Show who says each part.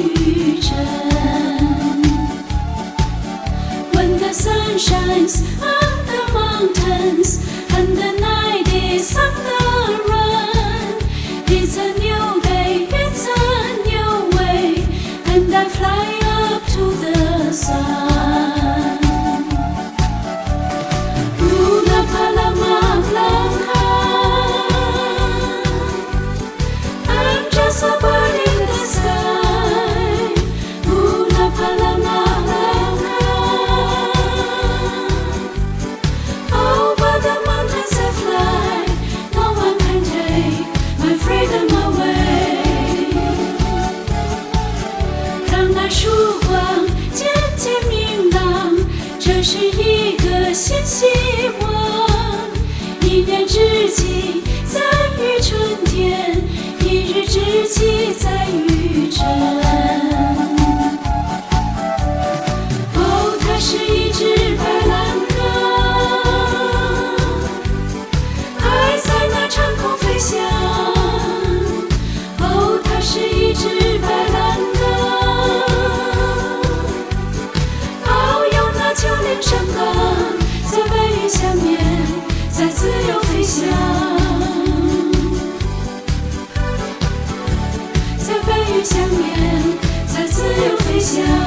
Speaker 1: 雨阵。When the sun shines on the mountains and the night is on the run, it's a new day, it's a new way, and I fly up to the sun. Luna Palama Blanca, I'm just a bird in the sky. Luna Palama Blanca, over the mountains I fly, no one can take my freedom away. 让那曙光渐渐明朗，这是一个新希望。一年之计在于春天，一日之计在于晨。哦，它是一只白兰鸽，还在那长空飞翔。哦，它是一只白兰鸽，遨游那丘陵山岗，在白云下面，在自由飞翔，在白云下面，在自由飞翔。